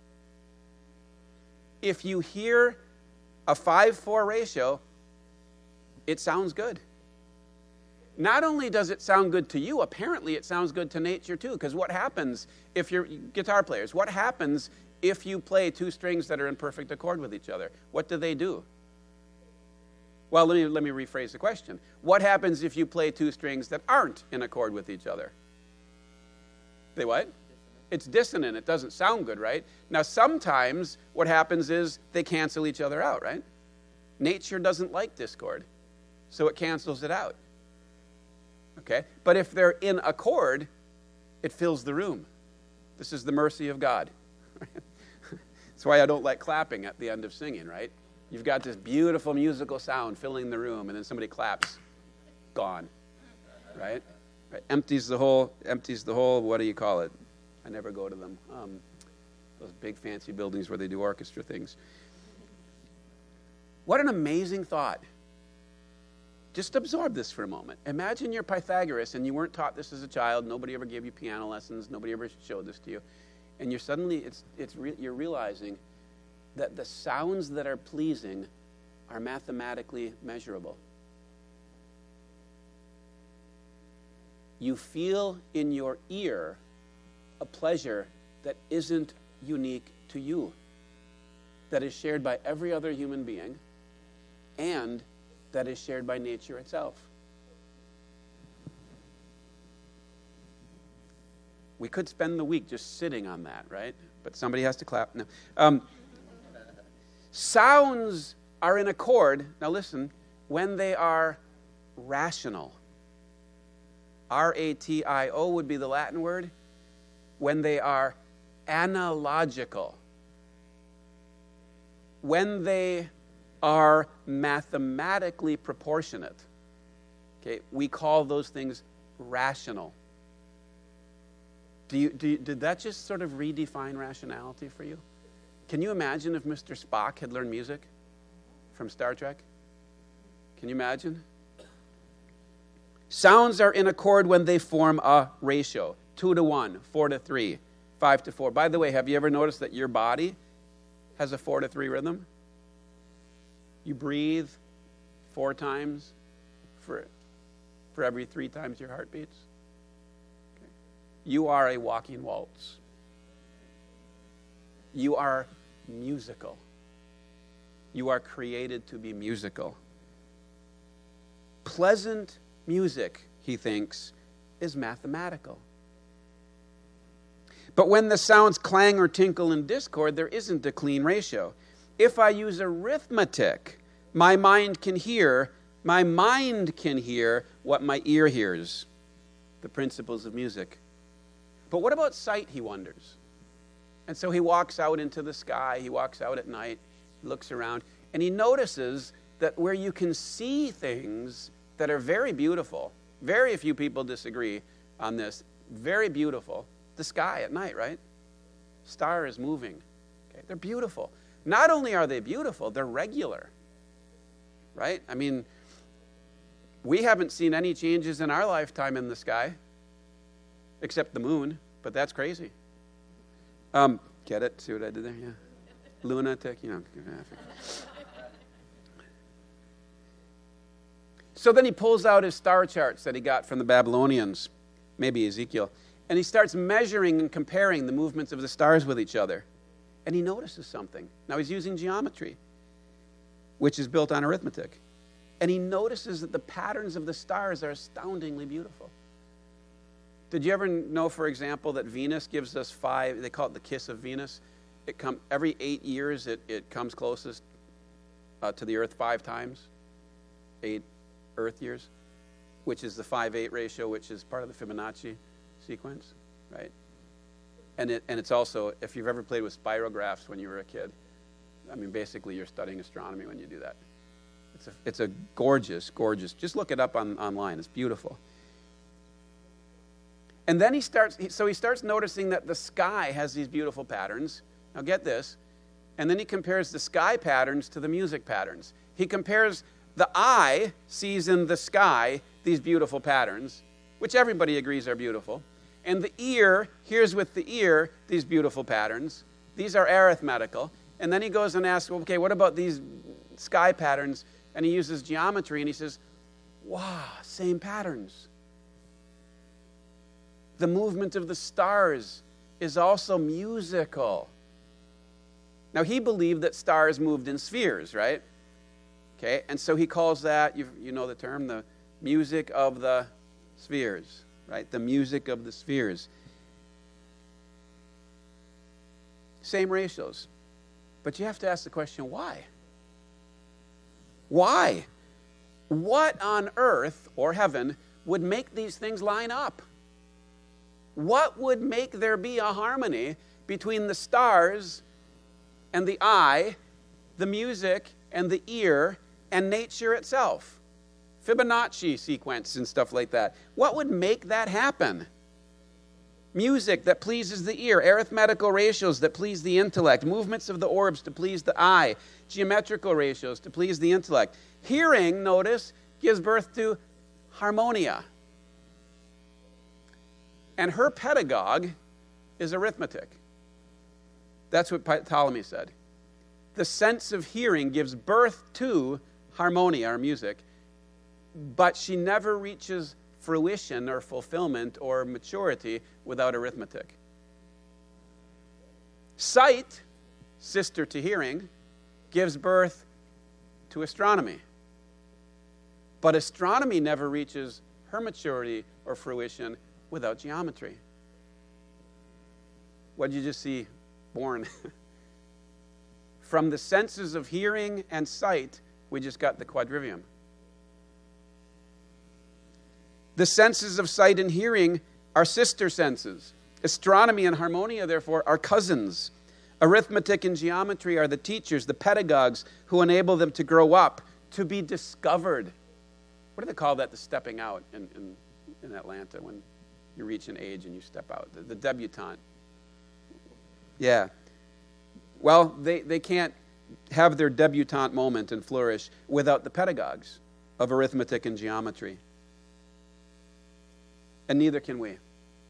If you hear a five four ratio, it sounds good. Not only does it sound good to you, apparently it sounds good to nature too. Because what happens if you're guitar players? What happens if you play two strings that are in perfect accord with each other? What do they do? Well, let me, let me rephrase the question. What happens if you play two strings that aren't in accord with each other? They what? It's dissonant. It doesn't sound good, right? Now, sometimes what happens is they cancel each other out, right? Nature doesn't like discord, so it cancels it out. Okay? But if they're in accord, it fills the room. This is the mercy of God. That's why I don't like clapping at the end of singing, right? You've got this beautiful musical sound filling the room, and then somebody claps, gone, right? Right? Empties the whole, empties the whole, what do you call it? I never go to them. Um, those big fancy buildings where they do orchestra things. What an amazing thought. Just absorb this for a moment. Imagine you're Pythagoras and you weren't taught this as a child. Nobody ever gave you piano lessons. Nobody ever showed this to you. And you're suddenly, it's, it's re- you're realizing that the sounds that are pleasing are mathematically measurable. You feel in your ear a pleasure that isn't unique to you, that is shared by every other human being, and that is shared by nature itself. We could spend the week just sitting on that, right? But somebody has to clap. No. Um, sounds are in accord, now listen, when they are rational. R A T I O would be the Latin word. When they are analogical. When they are mathematically proportionate. Okay, we call those things rational. Do you, do you, did that just sort of redefine rationality for you? Can you imagine if Mister Spock had learned music from Star Trek? Can you imagine? Sounds are in accord when they form a ratio. Two to one, four to three, five to four. By the way, have you ever noticed that your body has a four to three rhythm? You breathe four times for, for every three times your heart beats. Okay. You are a walking waltz. You are musical. You are created to be musical. Pleasant music, he thinks, is mathematical. But when the sounds clang or tinkle in discord, there isn't a clean ratio. If I use arithmetic, my mind can hear, my mind can hear what my ear hears. The principles of music. But what about sight, he wonders. And so he walks out into the sky, he walks out at night, looks around, and he notices that where you can see things that are very beautiful, very few people disagree on this, very beautiful, the sky at night, right? Star is moving. Okay? They're beautiful. Not only are they beautiful, they're regular, right? I mean, we haven't seen any changes in our lifetime in the sky, except the moon, but that's crazy. Um, get it? See what I did there? Yeah. Lunatic, you know. So then he pulls out his star charts that he got from the Babylonians, maybe Ezekiel, and he starts measuring and comparing the movements of the stars with each other. And he notices something. Now he's using geometry, which is built on arithmetic. And he notices that the patterns of the stars are astoundingly beautiful. Did you ever know, for example, that Venus gives us five, they call it the kiss of Venus. It come, every eight years it, it comes closest uh, to the Earth five times. Eight Earth years, which is the five eight ratio, which is part of the Fibonacci sequence, right? And it and it's also, if you've ever played with spirographs when you were a kid, I mean, basically you're studying astronomy when you do that. It's a, it's a gorgeous, gorgeous, just look it up on, online. It's beautiful. And then he starts, so he starts noticing that the sky has these beautiful patterns. Now get this. And then he compares the sky patterns to the music patterns. He compares The eye sees in the sky these beautiful patterns, which everybody agrees are beautiful. And the ear hears with the ear these beautiful patterns. These are arithmetical. And then he goes and asks, well, okay, what about these sky patterns? And he uses geometry, and he says, wow, same patterns. The movement of the stars is also musical. Now, he believed that stars moved in spheres, right? Okay, and so he calls that, you, you know the term, the music of the spheres, right? The music of the spheres. Same ratios. But you have to ask the question, why? Why? What on earth or heaven would make these things line up? What would make there be a harmony between the stars and the eye, the music and the ear, and nature itself? Fibonacci sequence and stuff like that. What would make that happen? Music that pleases the ear, arithmetical ratios that please the intellect, movements of the orbs to please the eye, geometrical ratios to please the intellect. Hearing, notice, gives birth to harmonia. And her pedagogue is arithmetic. That's what Ptolemy said. The sense of hearing gives birth to harmonia, or music, but she never reaches fruition or fulfillment or maturity without arithmetic. Sight, sister to hearing, gives birth to astronomy. But astronomy never reaches her maturity or fruition without geometry. What did you just see born? From the senses of hearing and sight, we just got the quadrivium. The senses of sight and hearing are sister senses. Astronomy and harmonia, therefore, are cousins. Arithmetic and geometry are the teachers, the pedagogues, who enable them to grow up, to be discovered. What do they call that, the stepping out in, in, in Atlanta, when you reach an age and you step out? The, the debutante. Yeah. Well, they, they can't have their debutante moment and flourish without the pedagogues of arithmetic and geometry. And neither can we.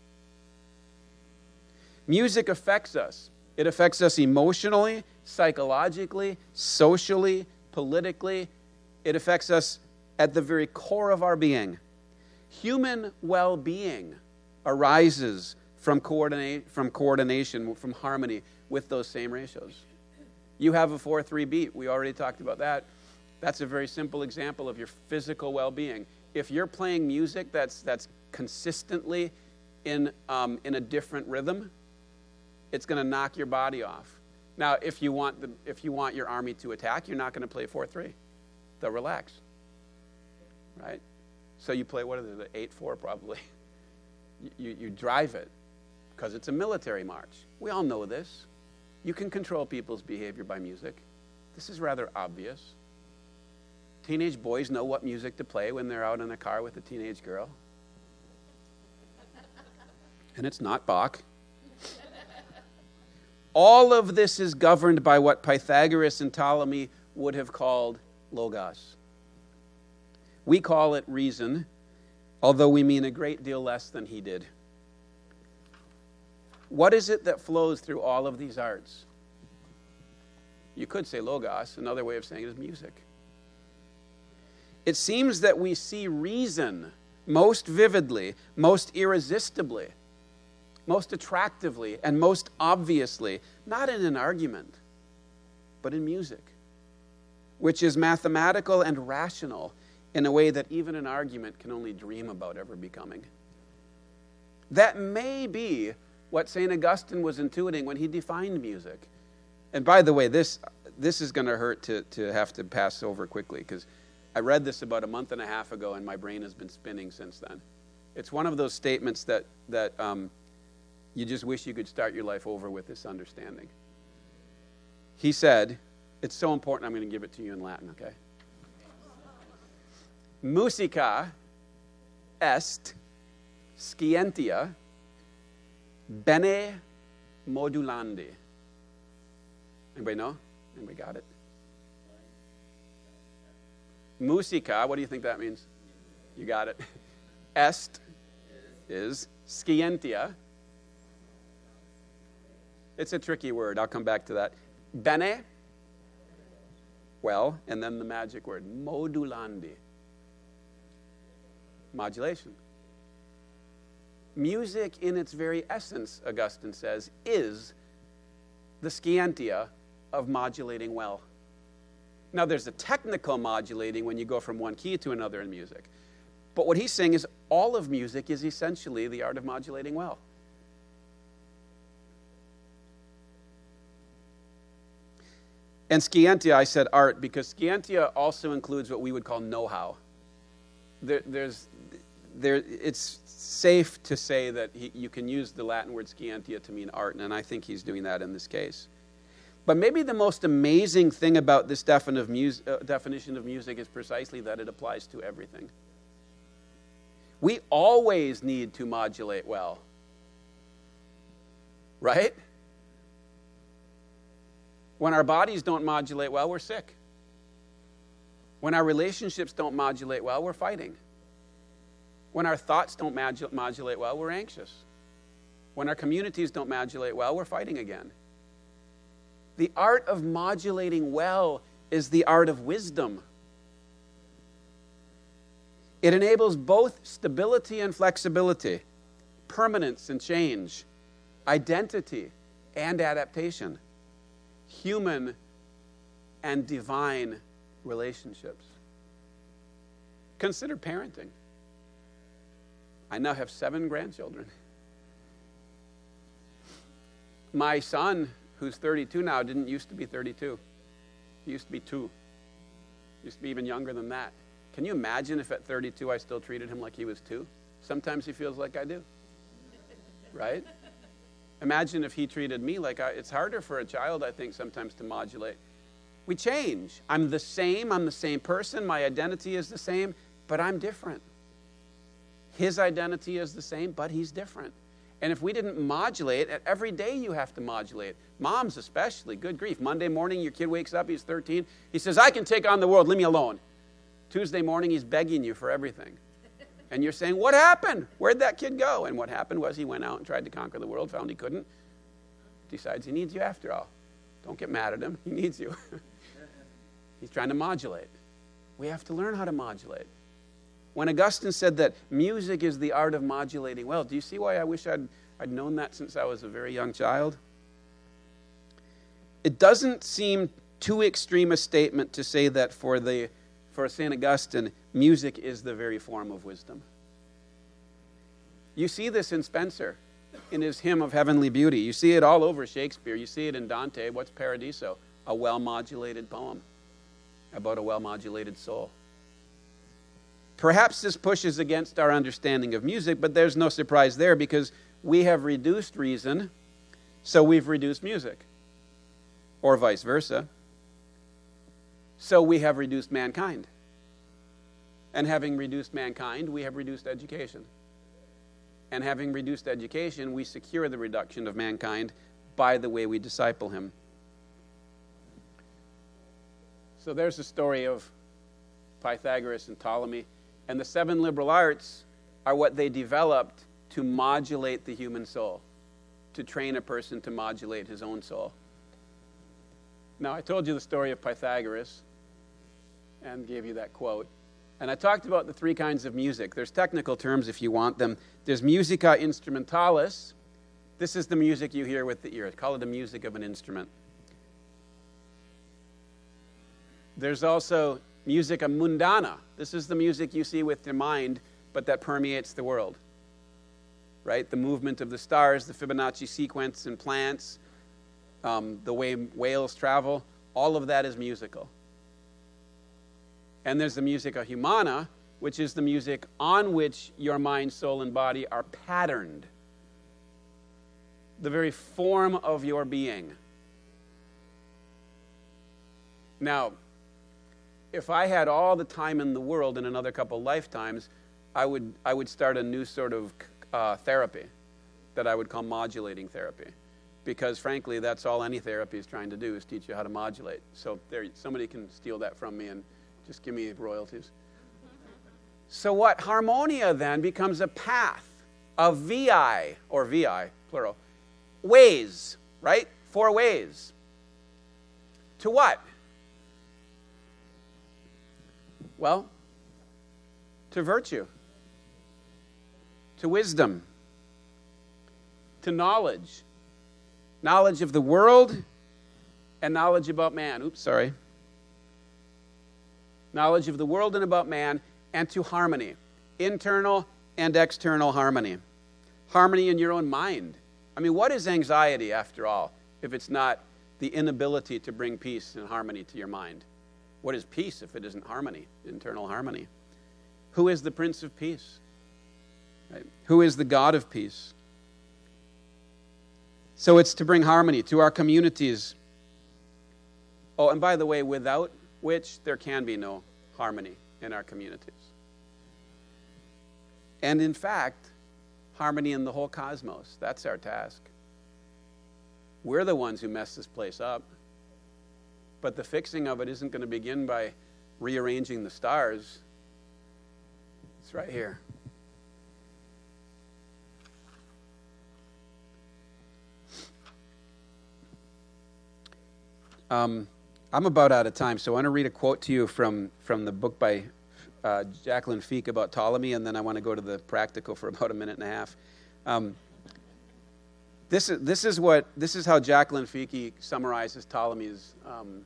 Music affects us. It affects us emotionally, psychologically, socially, politically. It affects us at the very core of our being. Human well-being arises from coordinate, from coordination, from harmony with those same ratios. You have a four three beat. We already talked about that. That's a very simple example of your physical well-being. If you're playing music that's that's consistently in um, in a different rhythm, it's going to knock your body off. Now, if you want the if you want your army to attack, you're not going to play four three. They'll relax, right? So you play what are they, the eight four probably. You you drive it because it's a military march. We all know this. You can control people's behavior by music. This is rather obvious. Teenage boys know what music to play when they're out in a car with a teenage girl. And it's not Bach. All of this is governed by what Pythagoras and Ptolemy would have called logos. We call it reason, although we mean a great deal less than he did. What is it that flows through all of these arts? You could say logos. Another way of saying it is music. It seems that we see reason most vividly, most irresistibly, most attractively, and most obviously, not in an argument, but in music, which is mathematical and rational in a way that even an argument can only dream about ever becoming. That may be what Saint Augustine was intuiting when he defined music. And by the way, this this is going to hurt to, to have to pass over quickly, because I read this about a month and a half ago, and my brain has been spinning since then. It's one of those statements that, that um, you just wish you could start your life over with this understanding. He said, it's so important, I'm going to give it to you in Latin, okay? Musica est scientia bene modulandi. Anybody know? Anybody got it? Musica, what do you think that means? You got it. Est is scientia. It's a tricky word. I'll come back to that. Bene, well, and then the magic word, modulandi. Modulation. Music in its very essence, Augustine says, is the scientia of modulating well. Now, there's a technical modulating when you go from one key to another in music. But what he's saying is all of music is essentially the art of modulating well. And scientia, I said art, because scientia also includes what we would call know-how. There, there's, there, it's safe to say that he, you can use the Latin word scientia to mean art, and I think he's doing that in this case. But maybe the most amazing thing about this defin of mus- uh, definition of music is precisely that it applies to everything. We always need to modulate well. Right? When our bodies don't modulate well, we're sick. When our relationships don't modulate well, we're fighting. When our thoughts don't modu- modulate well, we're anxious. When our communities don't modulate well, we're fighting again. The art of modulating well is the art of wisdom. It enables both stability and flexibility, permanence and change, identity and adaptation, human and divine relationships. Consider parenting. I now have seven grandchildren. My son, who's thirty-two now, didn't used to be thirty-two. He used to be two. He used to be even younger than that. Can you imagine if at thirty-two I still treated him like he was two? Sometimes he feels like I do. Right? Imagine if he treated me like I... It's harder for a child, I think, sometimes to modulate. We change. I'm the same. I'm the same person. My identity is the same, but I'm different. His identity is the same, but he's different. And if we didn't modulate, every day you have to modulate. Moms especially, good grief. Monday morning, your kid wakes up, he's thirteen. He says, I can take on the world, leave me alone. Tuesday morning, he's begging you for everything. And you're saying, what happened? Where'd that kid go? And what happened was he went out and tried to conquer the world, found he couldn't. Decides he needs you after all. Don't get mad at him. He needs you. He's trying to modulate. We have to learn how to modulate. When Augustine said that music is the art of modulating well, do you see why I wish I'd, I'd known that since I was a very young child? It doesn't seem too extreme a statement to say that for the for Saint Augustine, music is the very form of wisdom. You see this in Spenser, in his hymn of heavenly beauty. You see it all over Shakespeare. You see it in Dante. What's Paradiso? A well-modulated poem about a well-modulated soul. Perhaps this pushes against our understanding of music, but there's no surprise there because we have reduced reason, so we've reduced music, or vice versa. So we have reduced mankind. And having reduced mankind, we have reduced education. And having reduced education, we secure the reduction of mankind by the way we disciple him. So there's the story of Pythagoras and Ptolemy. And the seven liberal arts are what they developed to modulate the human soul, to train a person to modulate his own soul. Now, I told you the story of Pythagoras and gave you that quote. And I talked about the three kinds of music. There's technical terms if you want them. There's musica instrumentalis. This is the music you hear with the ear. Call it the music of an instrument. There's also musica mundana. This is the music you see with your mind, but that permeates the world. Right? The movement of the stars, the Fibonacci sequence in plants, um, the way whales travel, all of that is musical. And there's the musica humana, which is the music on which your mind, soul, and body are patterned. The very form of your being. Now, if I had all the time in the world in another couple lifetimes, I would I would start a new sort of uh, therapy that I would call modulating therapy. Because frankly, that's all any therapy is trying to do, is teach you how to modulate. So there, somebody can steal that from me and Just give me royalties. So what? Harmonia then becomes a path of vi, or vi, plural, ways, right? Four ways. To what? Well, to virtue, to wisdom, to knowledge, knowledge of the world and knowledge about man. Oops, sorry. Knowledge of the world and about man, and to harmony, internal and external harmony. Harmony in your own mind. I mean, what is anxiety, after all, if it's not the inability to bring peace and harmony to your mind? What is peace if it isn't harmony, internal harmony? Who is the Prince of Peace? Right? Who is the God of peace? So it's to bring harmony to our communities. Oh, and by the way, without which there can be no harmony in our communities. And in fact, harmony in the whole cosmos. That's our task. We're the ones who mess this place up. But the fixing of it isn't going to begin by rearranging the stars. It's right here. Um, I'm about out of time, so I want to read a quote to you from, from the book by uh, Jacqueline Feek about Ptolemy, and then I want to go to the practical for about a minute and a half. Um, this is this is what this is how Jacqueline Feek summarizes Ptolemy's um,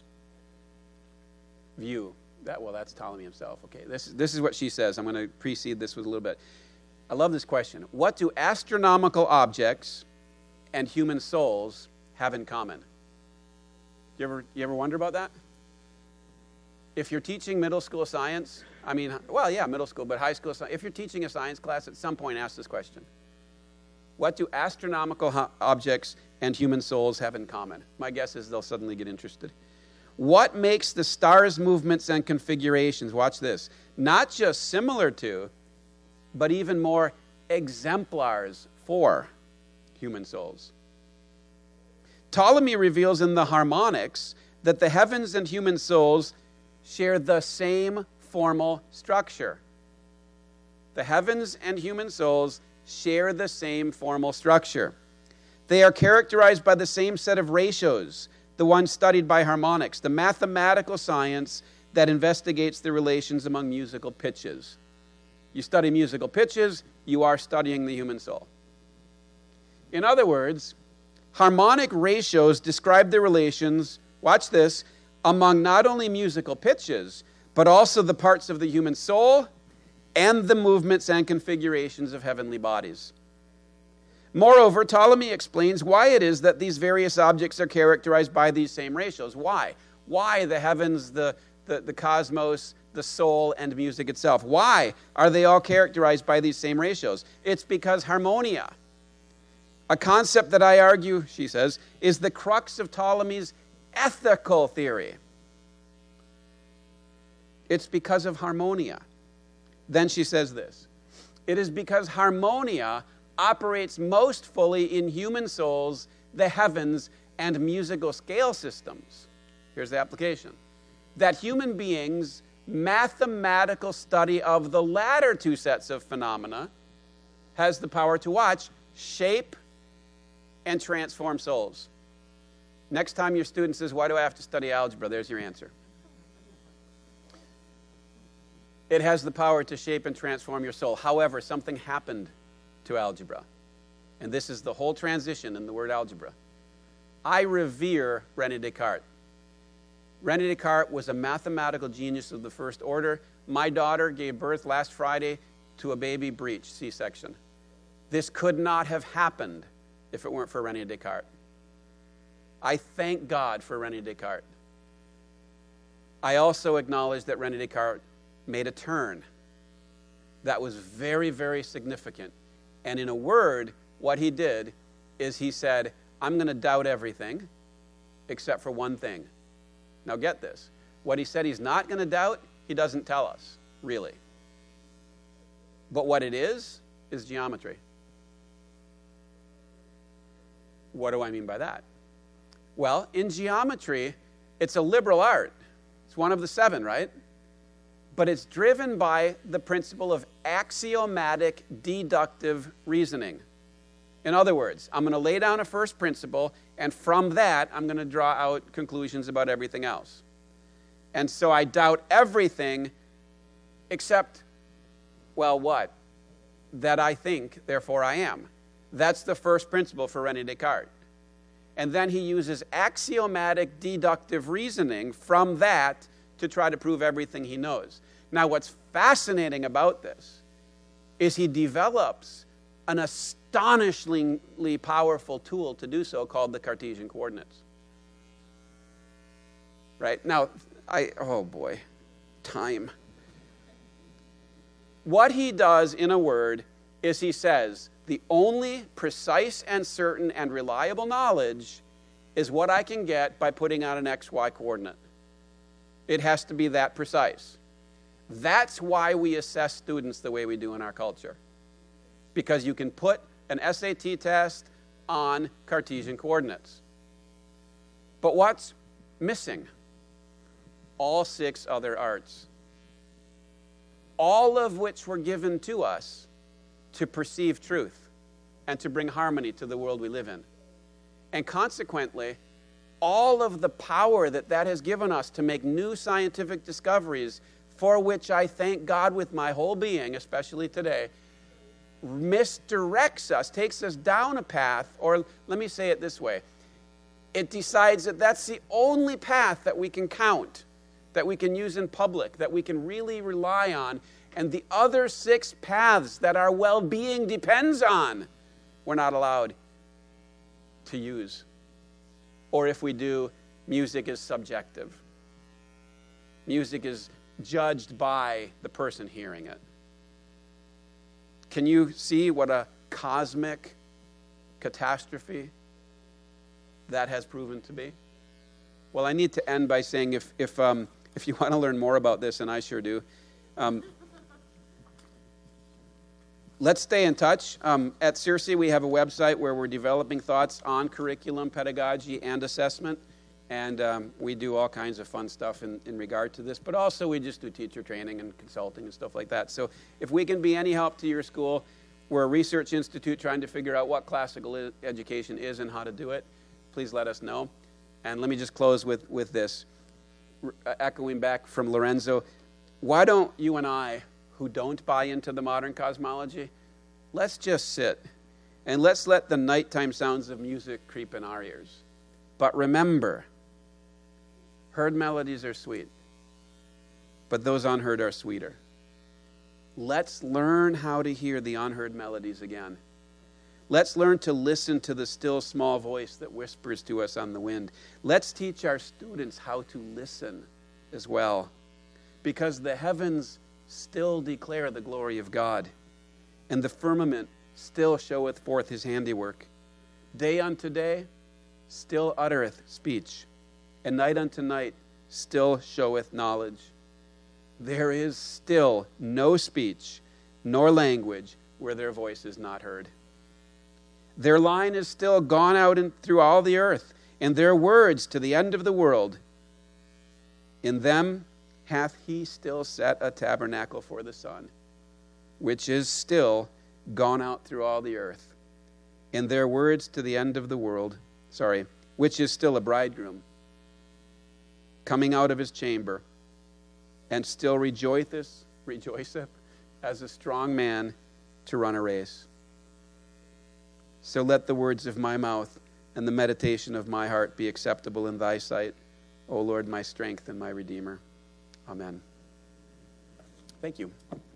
view. That well, that's Ptolemy himself. Okay, this this is what she says. I'm going to precede this with a little bit. I love this question. What do astronomical objects and human souls have in common? You ever you ever wonder about that? If you're teaching middle school science, I mean, well, yeah, middle school, but high school science, if you're teaching a science class, at some point ask this question. What do astronomical ho- objects and human souls have in common? My guess is they'll suddenly get interested. What makes the stars' movements and configurations, watch this, not just similar to, but even more exemplars for human souls? Ptolemy reveals in the Harmonics that the heavens and human souls share the same formal structure. The heavens and human souls share the same formal structure. They are characterized by the same set of ratios, the one studied by Harmonics, the mathematical science that investigates the relations among musical pitches. You study musical pitches, you are studying the human soul. In other words, harmonic ratios describe the relations, watch this, among not only musical pitches, but also the parts of the human soul and the movements and configurations of heavenly bodies. Moreover, Ptolemy explains why it is that these various objects are characterized by these same ratios. Why? Why the heavens, the, the, the cosmos, the soul, and music itself? Why are they all characterized by these same ratios? It's because harmonia, a concept that I argue, she says, is the crux of Ptolemy's ethical theory. It's because of harmonia. Then she says this. It is because harmonia operates most fully in human souls, the heavens, and musical scale systems. Here's the application. That human beings' mathematical study of the latter two sets of phenomena has the power to watch, shape, and transform souls. Next time your student says, why do I have to study algebra? There's your answer. It has the power to shape and transform your soul. However, something happened to algebra. And this is the whole transition in the word algebra. I revere René Descartes. René Descartes was a mathematical genius of the first order. My daughter gave birth last Friday to a baby breech, C-section. This could not have happened if it weren't for René Descartes. I thank God for René Descartes. I also acknowledge that René Descartes made a turn that was very, very significant. And in a word, what he did is he said, I'm going to doubt everything except for one thing. Now get this. What he said he's not going to doubt, he doesn't tell us, really. But what it is, is geometry. What do I mean by that? Well, in geometry, it's a liberal art. It's one of the seven, right? but it's driven by the principle of axiomatic deductive reasoning. In other words, I'm going to lay down a first principle, and from that, I'm going to draw out conclusions about everything else. And so I doubt everything except, well, what? That I think, therefore I am. That's the first principle for René Descartes. And then he uses axiomatic deductive reasoning from that to try to prove everything he knows. Now, what's fascinating about this is he develops an astonishingly powerful tool to do so called the Cartesian coordinates. Right? Now, I, oh boy, time. What he does, in a word, is he says, the only precise and certain and reliable knowledge is what I can get by putting out an X Y coordinate. It has to be that precise. That's why we assess students the way we do in our culture. Because you can put an S A T test on Cartesian coordinates. But what's missing? All six other arts. All of which were given to us to perceive truth and to bring harmony to the world we live in. And consequently, all of the power that that has given us to make new scientific discoveries, for which I thank God with my whole being, especially today, misdirects us, takes us down a path, or let me say it this way, it decides that that's the only path that we can count, that we can use in public, that we can really rely on, and the other six paths that our well-being depends on, we're not allowed to use. Or if we do, music is subjective. Music is judged by the person hearing it. Can you see what a cosmic catastrophe that has proven to be? Well, I need to end by saying if if um, if you want to learn more about this, and I sure do, um, let's stay in touch. Um, at CIRCE, we have a website where we're developing thoughts on curriculum, pedagogy, and assessment. And um, we do all kinds of fun stuff in, in regard to this. But also we just do teacher training and consulting and stuff like that. So if we can be any help to your school, we're a research institute trying to figure out what classical I- education is and how to do it. Please let us know. And let me just close with, with this. R- echoing back from Lorenzo, why don't you and I, who don't buy into the modern cosmology, let's just sit and let's let the nighttime sounds of music creep in our ears. But remember, heard melodies are sweet, but those unheard are sweeter. Let's learn how to hear the unheard melodies again. Let's learn to listen to the still small voice that whispers to us on the wind. Let's teach our students how to listen as well, because the heavens still declare the glory of God, and the firmament still showeth forth his handiwork. Day unto day still uttereth speech, and night unto night still showeth knowledge. There is still no speech nor language where their voice is not heard. Their line is still gone out in, through all the earth, and their words to the end of the world. In them hath he still set a tabernacle for the sun, which is still gone out through all the earth. In their words to the end of the world, sorry, which is still a bridegroom, coming out of his chamber, and still rejoiceth, rejoiceth as a strong man to run a race. So let the words of my mouth and the meditation of my heart be acceptable in thy sight, O Lord, my strength and my Redeemer. Amen. Thank you.